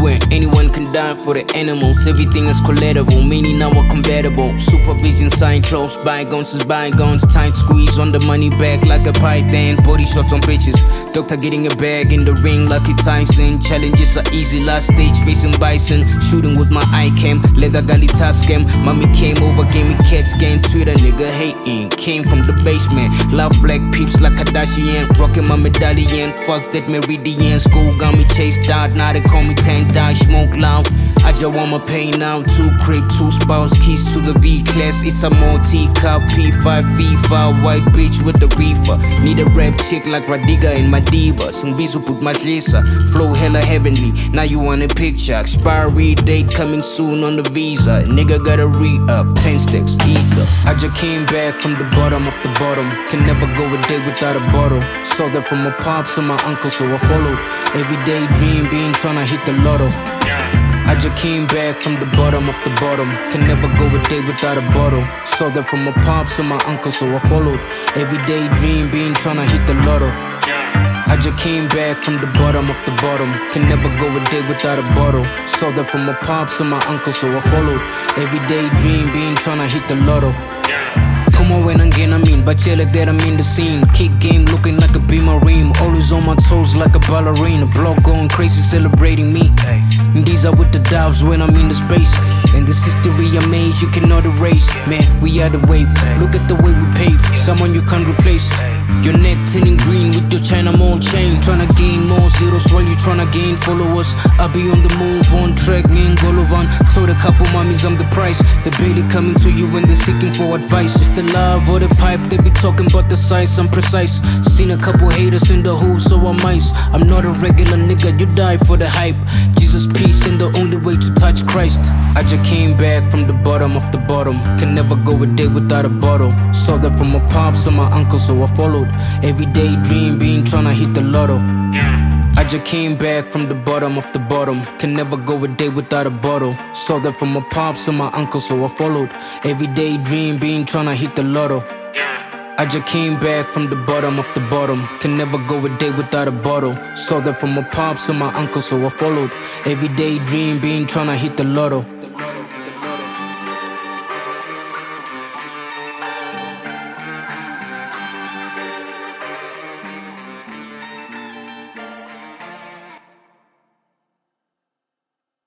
swear anyone can die for the animals. Everything is collateral, meaning now we're compatible. Supervision sign close, bygones is bygones. Tight squeeze on the money bag like a python. Body shots on bitches, doctor getting a bag in the ring like a Tyson. Challenges are easy, last stage facing bison. Shooting with my eye cam, leather gully task cam. Mommy came over, gave me cats game. Twitter nigga hating, came from the basement. Love black peeps like Kardashian. Rocking my medallion, fuck that Meridian. School got me chased out, now they call me 10 die, smoke loud. I just want my pain now. 2 crib, 2 spouse, keys to the V-Class. It's a multi-cup, P5 FIFA. White bitch with the reefer. Need a rap chick like Radiga in my diva. Some beats will put my lisa. Flow hella heavenly, now you want a picture. Expiry date coming soon on the visa. Nigga gotta re-up, 10 sticks, eager. I just came back from the bottom of the bottom. Can never go a day without a bottle. Saw that from my pops and my uncle, so I followed. Everyday dream being tryna hit the lotto. I just came back from the bottom of the bottom. Can never go a day without a bottle. Saw that from my pops and my uncle, so I followed. Everyday dream being tryna hit the lotto. I just came back from the bottom of the bottom. Can never go a day without a bottle. Saw that from my pops and my uncle, so I followed. Everyday dream being tryna hit the lotto. Come on when again, I mean, but yeah, like that I'm in the scene. Kick game looking like a B-Marine. Always on my toes like a ballerina. Block going crazy celebrating me. And these are with the dives when I'm in the space. And this history I made you cannot erase. Man, we are the wave, look at the way we pave. Someone you can't replace. Your neck turning green with your China mall chain. Tryna gain more zeros while you tryna gain followers. I'll be on the move, on track, me and Golovan. Told a couple mommies I'm the price. They're barely coming to you when they're seeking for advice. It's the love or the pipe, they be talking about the size, I'm precise. Seen a couple haters in the hole, so I'm ice. I'm not a regular nigga, you die for the hype. Jesus peace and the only way to touch Christ. I just came back from the bottom of the bottom. Can never go a day without a bottle. Saw that from my pops and my uncle, so I followed. Everyday dream being tryna hit the lotto. I just came back from the bottom of the bottom. Can never go a day without a bottle. Saw that from my pops and my uncle, so I followed. Everyday dream being tryna hit the lotto. I just came back from the bottom of the bottom. Can never go a day without a bottle. Saw that from my pops and my uncle, so I followed. Everyday dream being tryna hit the lotto.